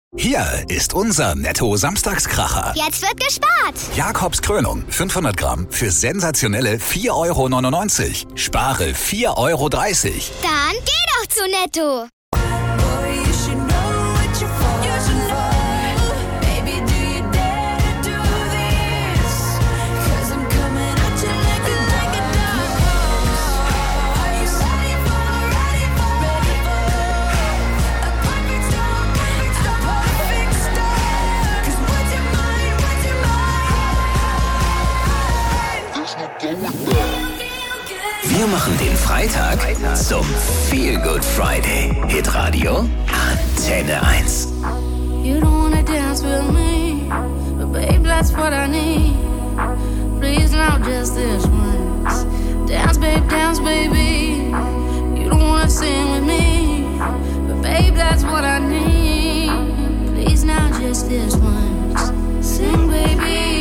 Hier ist unser Netto-Samstagskracher. Jetzt wird gespart. Jakobs Krönung, 500 Gramm für sensationelle 4,99 €. Spare 4,30 €. Dann geh doch zu Netto. Wir machen den Freitag zum Feel Good Friday. Hitradio Antenne 1. You don't wanna dance with me, but babe, that's what I need. Please now just this once. Dance, baby. You don't wanna sing with me, but babe, that's what I need. Please now just this once. Sing, baby.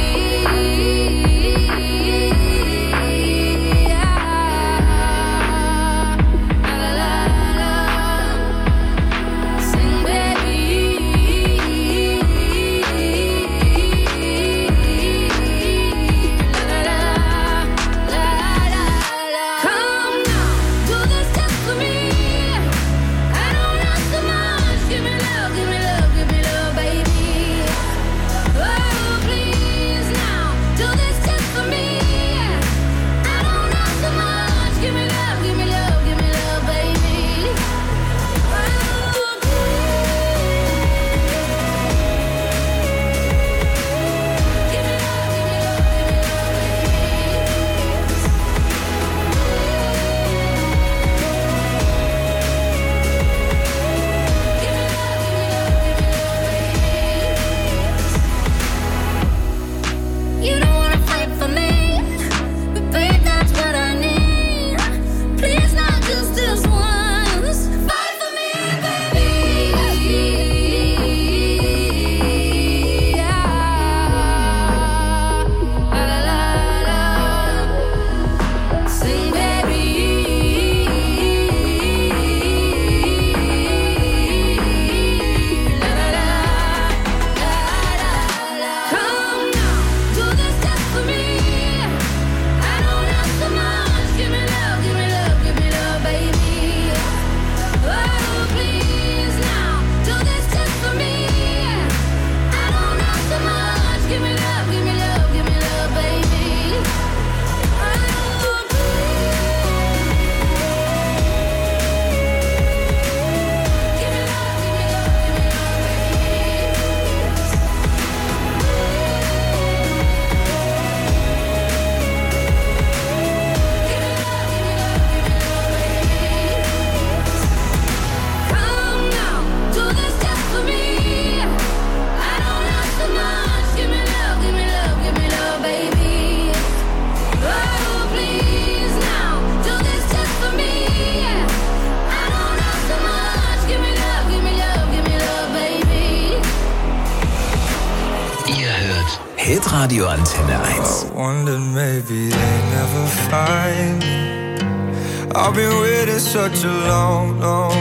Hitradio Antenne 1. I wondered maybe they never find me. I've been waiting such a long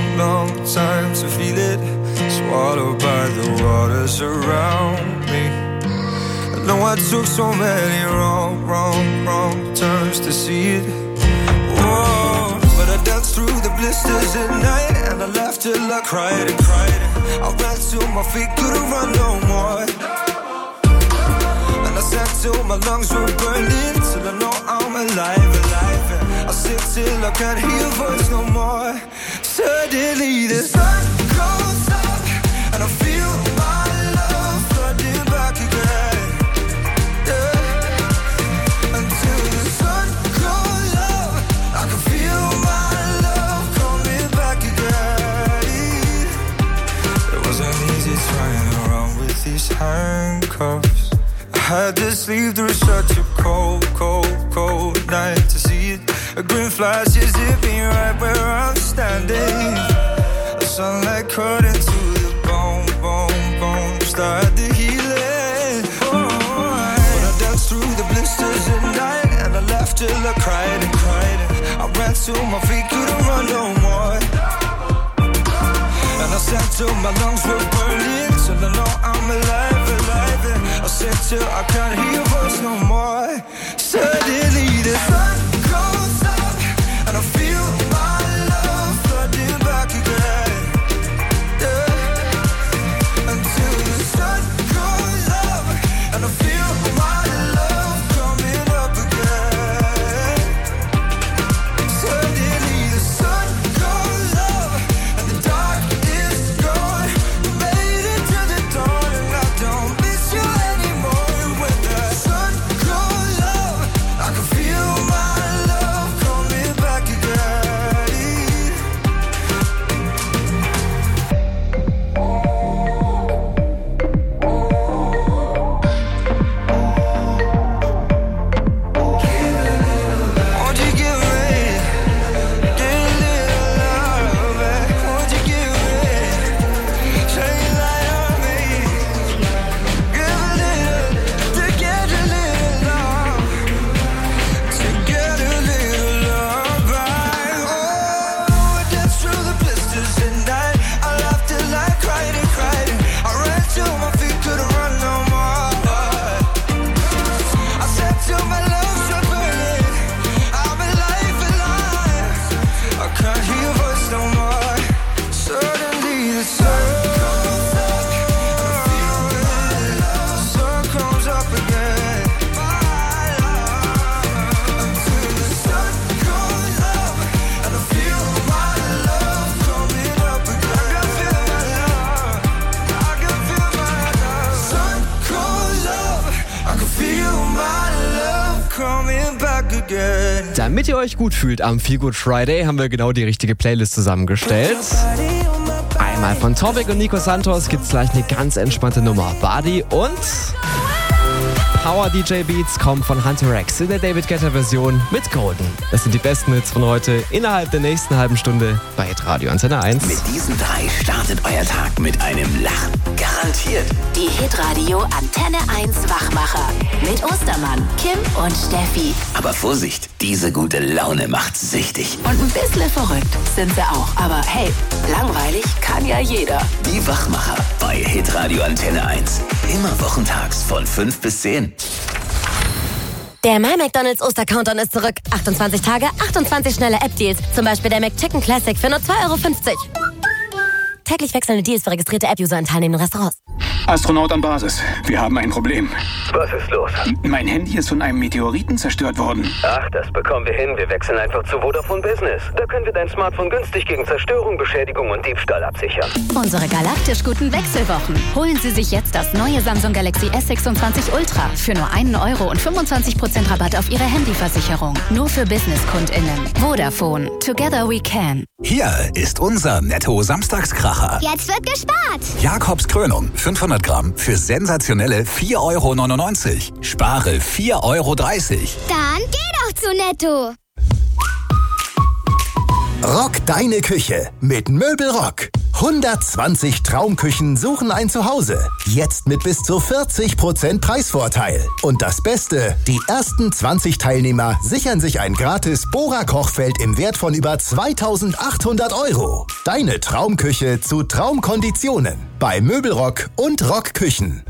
time to feel it. Swallowed by the waters around me. I know I took so many wrong turns to see it. Whoa, but I danced through the blisters at night, and I laughed till I cried and cried. I ran till my feet couldn't run no more. I sat till my lungs were burning, till I know I'm alive. And I sit till I can't hear your voice no more. Suddenly the sun goes up, and I feel my love flooding back again. Yeah. Until the sun goes up, I can feel my love coming back again. It wasn't easy trying to run with these handcuffs. Had to sleep through such a cold night to see it. A green flash is hit me right where I'm standing. The sunlight cut into the bone, started the healing. Oh, when I danced through the blisters at night, and I laughed till I cried and cried. And I ran till my feet couldn't run no more. And I sat till my lungs were burning. I can't hear your voice no more. Suddenly the sun goes up and I feel my love flooding back again. Yeah. Until the sun goes up and I feel my love coming up again. Suddenly the sun goes up and the dark is gone. We made it to the dawn and I don't miss you anymore. When the sun goes up, I can feel my love coming back again. Won't you give me a little love back? Won't you give me, shine light on me? Give a little, to get a little love, to get a little love back. Oh, I danced through the blisters at night. I laughed till I cried and cried. I ran till my feet couldn't run no more. I said till my lungs were burning, I'm alive. I can't hear your voice no more. Suddenly the sun comes up, sun comes up again. Until the sun goes up and I feel my love coming up again. I can feel my love, I can feel my love. Sun goes up, I can feel my love coming back again. Damit ihr euch gut fühlt am Feel Good Friday, haben wir genau die richtige Playlist zusammengestellt. Einmal von Topic und Nico Santos gibt's gleich eine ganz entspannte Nummer. Body und Power DJ Beats kommen von Hunter X in der David Guetta Version mit Golden. Das sind die besten Hits von heute innerhalb der nächsten halben Stunde bei Radio Antenne 1. Mit diesen 3 startet euer Tag mit einem Lachen. Garantiert. Die Hitradio Antenne 1 Wachmacher. Mit Ostermann, Kim und Steffi. Aber Vorsicht, diese gute Laune macht süchtig. Und ein bisschen verrückt sind sie auch. Aber hey, langweilig kann ja jeder. Die Wachmacher bei Hitradio Antenne 1. Immer wochentags von 5 bis 10. Der My McDonald's Oster-Countdown ist zurück. 28 Tage, 28 schnelle App-Deals. Zum Beispiel der McChicken Classic für nur 2,50 €. Täglich wechselnde Deals für registrierte App-User in teilnehmenden Restaurants. Astronaut an Basis. Wir haben ein Problem. Was ist los? Mein Handy ist von einem Meteoriten zerstört worden. Ach, das bekommen wir hin. Wir wechseln einfach zu Vodafone Business. Da können wir dein Smartphone günstig gegen Zerstörung, Beschädigung und Diebstahl absichern. Unsere galaktisch guten Wechselwochen. Holen Sie sich jetzt das neue Samsung Galaxy S26 Ultra für nur 1 € und 25% Rabatt auf Ihre Handyversicherung. Nur für BusinessKundInnen. Vodafone. Together we can. Hier ist unser Netto-Samstagskracher. Jetzt wird gespart. Jakobs Krönung 500 Gramm für sensationelle 4,99 €. Spare 4,30 €. Dann geh doch zu Netto. Rock deine Küche mit Möbelrock. 120 Traumküchen suchen ein Zuhause. Jetzt mit bis zu 40% Preisvorteil. Und das Beste, die ersten 20 Teilnehmer sichern sich ein gratis Bora-Kochfeld im Wert von über 2.800 €. Deine Traumküche zu Traumkonditionen. Bei Möbelrock und Rockküchen.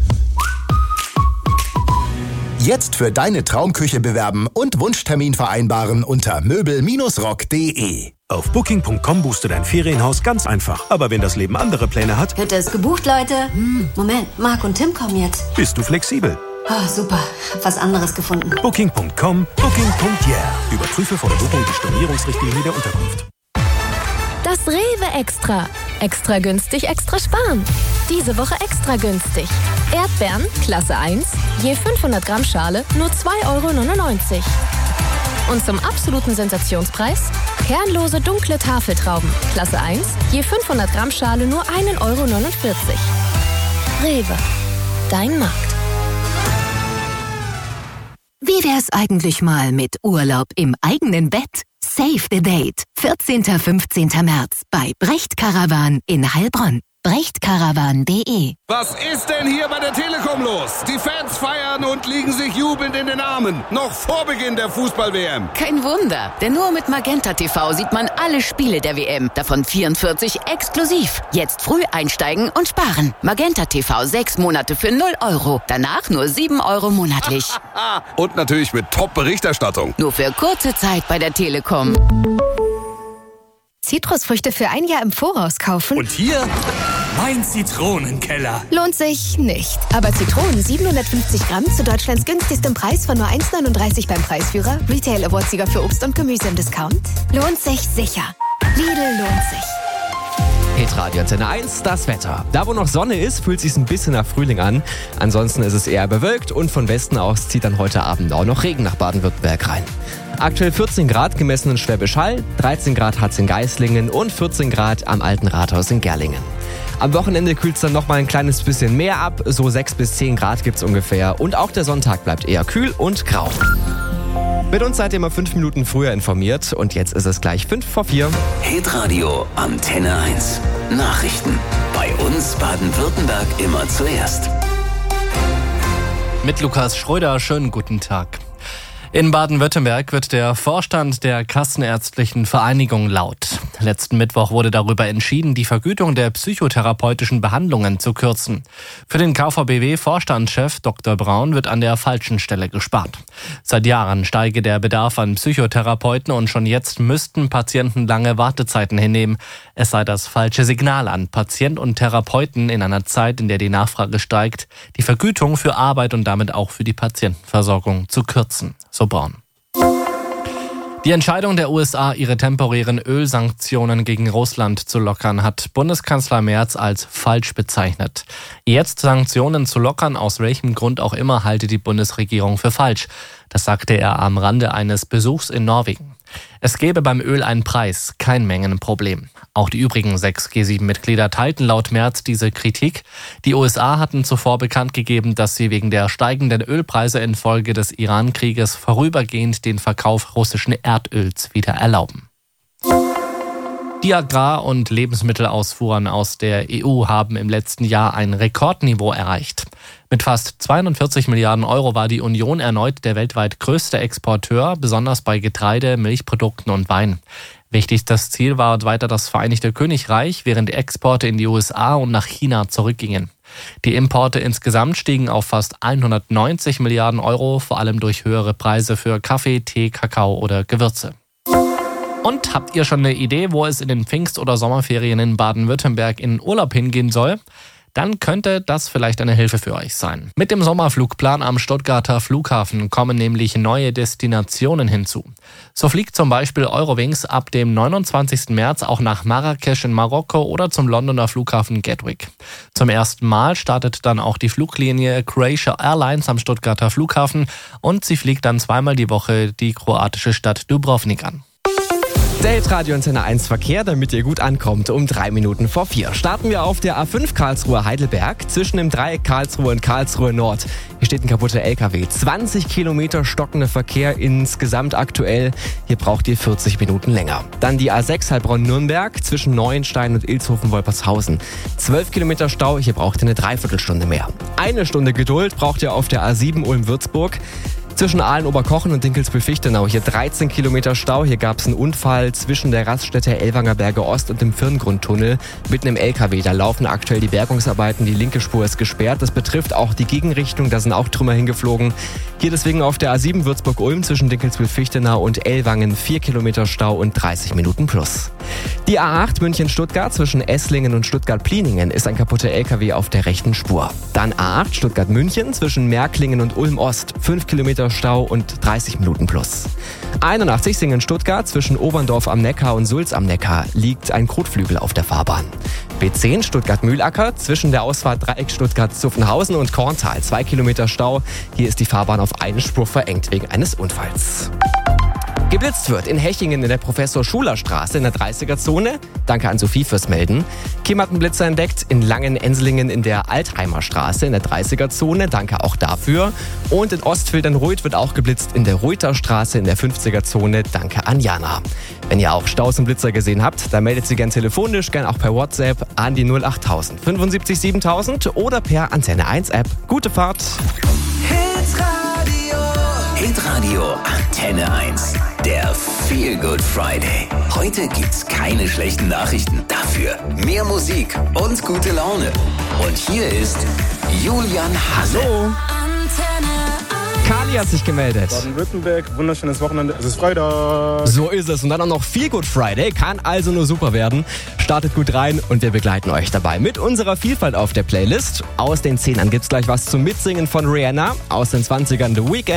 Jetzt für deine Traumküche bewerben und Wunschtermin vereinbaren unter möbel-rock.de. Auf Booking.com buchst du dein Ferienhaus ganz einfach. Aber wenn das Leben andere Pläne hat, Hütte ist gebucht, Leute. Moment, Marc und Tim kommen jetzt. bist du flexibel. Oh, super, hab was anderes gefunden. Booking.com, Booking.yeah. Überprüfe vor der Buchung die Stornierungsrichtlinie der Unterkunft. Das Rewe Extra. Extra günstig, extra sparen. Diese Woche extra günstig. Erdbeeren, Klasse 1, je 500 Gramm Schale, nur 2,99 €. Und zum absoluten Sensationspreis, kernlose dunkle Tafeltrauben, Klasse 1, je 500 Gramm Schale, nur 1,49 €. Rewe, dein Markt. Wie wär's eigentlich mal mit Urlaub im eigenen Bett? Save the Date. 14. 15. März bei Brecht Caravan in Heilbronn. brechtcaravan.de. Was ist denn hier bei der Telekom los? Die Fans feiern und liegen sich jubelnd in den Armen. Noch vor Beginn der Fußball-WM. Kein Wunder, denn nur mit Magenta TV sieht man alle Spiele der WM. Davon 44 exklusiv. Jetzt früh einsteigen und sparen. Magenta TV 6 Monate für 0 €. Danach nur 7 € monatlich. Und natürlich mit Top-Berichterstattung. Nur für kurze Zeit bei der Telekom. Zitrusfrüchte für ein Jahr im Voraus kaufen? Und hier mein Zitronenkeller. Lohnt sich nicht. Aber Zitronen 750 Gramm zu Deutschlands günstigstem Preis von nur 1,39 beim Preisführer. Retail Award-Sieger für Obst und Gemüse im Discount. Lohnt sich sicher. Lidl lohnt sich. Hitradio Antenne 1, das Wetter. Da wo noch Sonne ist, fühlt es sich ein bisschen nach Frühling an. Ansonsten ist es eher bewölkt und von Westen aus zieht dann heute Abend auch noch Regen nach Baden-Württemberg rein. Aktuell 14 Grad gemessen in Schwäbisch Hall, 13 Grad hat es in Geislingen und 14 Grad am Alten Rathaus in Gerlingen. Am Wochenende kühlt es dann noch mal ein kleines bisschen mehr ab, so 6 bis 10 Grad gibt es ungefähr. Und auch der Sonntag bleibt eher kühl und grau. Mit uns seid ihr immer 5 Minuten früher informiert und jetzt ist es gleich 5 vor 4. Hitradio Antenne 1. Nachrichten. Bei uns Baden-Württemberg immer zuerst. Mit Lukas Schröder, schönen guten Tag. In Baden-Württemberg wird der Vorstand der Kassenärztlichen Vereinigung laut. Letzten Mittwoch wurde darüber entschieden, die Vergütung der psychotherapeutischen Behandlungen zu kürzen. Für den KVBW-Vorstandschef Dr. Braun wird an der falschen Stelle gespart. Seit Jahren steige der Bedarf an Psychotherapeuten und schon jetzt müssten Patienten lange Wartezeiten hinnehmen. Es sei das falsche Signal an Patient und Therapeuten in einer Zeit, in der die Nachfrage steigt, die Vergütung für Arbeit und damit auch für die Patientenversorgung zu kürzen. So Braun. Die Entscheidung der USA, ihre temporären Ölsanktionen gegen Russland zu lockern, hat Bundeskanzler Merz als falsch bezeichnet. Jetzt Sanktionen zu lockern, aus welchem Grund auch immer, halte die Bundesregierung für falsch. Das sagte er am Rande eines Besuchs in Norwegen. Es gäbe beim Öl einen Preis, kein Mengenproblem. Auch die übrigen 6 G7-Mitglieder teilten laut Merz diese Kritik. Die USA hatten zuvor bekannt gegeben, dass sie wegen der steigenden Ölpreise infolge des Iran-Krieges vorübergehend den Verkauf russischen Erdöls wieder erlauben. Die Agrar- und Lebensmittelausfuhren aus der EU haben im letzten Jahr ein Rekordniveau erreicht. Mit fast 42 Milliarden € war die Union erneut der weltweit größte Exporteur, besonders bei Getreide, Milchprodukten und Wein. Wichtigstes Ziel war weiter das Vereinigte Königreich, während die Exporte in die USA und nach China zurückgingen. Die Importe insgesamt stiegen auf fast 190 Milliarden €, vor allem durch höhere Preise für Kaffee, Tee, Kakao oder Gewürze. Und habt ihr schon eine Idee, wo es in den Pfingst- oder Sommerferien in Baden-Württemberg in Urlaub hingehen soll? Dann könnte das vielleicht eine Hilfe für euch sein. Mit dem Sommerflugplan am Stuttgarter Flughafen kommen nämlich neue Destinationen hinzu. So fliegt zum Beispiel Eurowings ab dem 29. März auch nach Marrakesch in Marokko oder zum Londoner Flughafen Gatwick. Zum ersten Mal startet dann auch die Fluglinie Croatia Airlines am Stuttgarter Flughafen und sie fliegt dann zweimal die Woche die kroatische Stadt Dubrovnik an. Der Hitradio Antenne 1 Verkehr, damit ihr gut ankommt, um 3 Minuten vor 4. Starten wir auf der A5 Karlsruhe-Heidelberg zwischen dem Dreieck Karlsruhe und Karlsruhe Nord. Hier steht ein kaputter LKW. 20 Kilometer stockender Verkehr insgesamt aktuell. Hier braucht ihr 40 Minuten länger. Dann die A6 Heilbronn-Nürnberg zwischen Neuenstein und Ilshofen-Wolpershausen. 12 Kilometer Stau, hier braucht ihr eine Dreiviertelstunde mehr. 1 Stunde Geduld braucht ihr auf der A7 Ulm-Würzburg. Zwischen Aalen-Oberkochen und Dinkelsbühl-Fichtenau hier 13 Kilometer Stau. Hier gab es einen Unfall zwischen der Raststätte Ellwanger Berge Ost und dem Firngrundtunnel mitten im LKW. Da laufen aktuell die Bergungsarbeiten. Die linke Spur ist gesperrt. Das betrifft auch die Gegenrichtung. Da sind auch Trümmer hingeflogen. Hier deswegen auf der A7 Würzburg-Ulm zwischen Dinkelsbühl-Fichtenau und Ellwangen 4 Kilometer Stau und 30 Minuten plus. Die A8 München-Stuttgart zwischen Esslingen und Stuttgart-Pliningen ist ein kaputter LKW auf der rechten Spur. Dann A8 Stuttgart-München zwischen Märklingen und Ulm-Ost 5 Kilometer Stau und 30 Minuten plus. 81 Singen-Stuttgart zwischen Oberndorf am Neckar und Sulz am Neckar liegt ein Kotflügel auf der Fahrbahn. B10 Stuttgart-Mühlacker zwischen der Ausfahrt Dreieck Stuttgart-Zuffenhausen und Korntal 2 Kilometer Stau. Hier ist die Fahrbahn auf eine Spur verengt wegen eines Unfalls. Geblitzt wird in Hechingen in der Professor-Schuler-Straße in der 30er-Zone. Danke an Sophie fürs Melden. Kim hat einen Blitzer entdeckt in Langen-Enslingen in der Altheimer Straße in der 30er-Zone. Danke auch dafür. Und in Ostfildern-Ruit wird auch geblitzt in der Ruiter Straße in der 50er-Zone. Danke an Jana. Wenn ihr auch Staus und Blitzer gesehen habt, dann meldet sie gern telefonisch, gern auch per WhatsApp an die 08000 75 7000 oder per Antenne 1 App. Gute Fahrt! Hitradio Antenne 1. Der Feel Good Friday. Heute gibt's keine schlechten Nachrichten. Dafür mehr Musik und gute Laune. Und hier ist Julian Hasse. Hallo. Kali hat sich gemeldet. Baden-Württemberg, wunderschönes Wochenende. Es ist Freitag. So ist es. Und dann auch noch Feel Good Friday. Kann also nur super werden. Startet gut rein und wir begleiten euch dabei mit unserer Vielfalt auf der Playlist. Aus den 10ern gibt's gleich was zum Mitsingen von Rihanna. Aus den 20ern The Weeknd.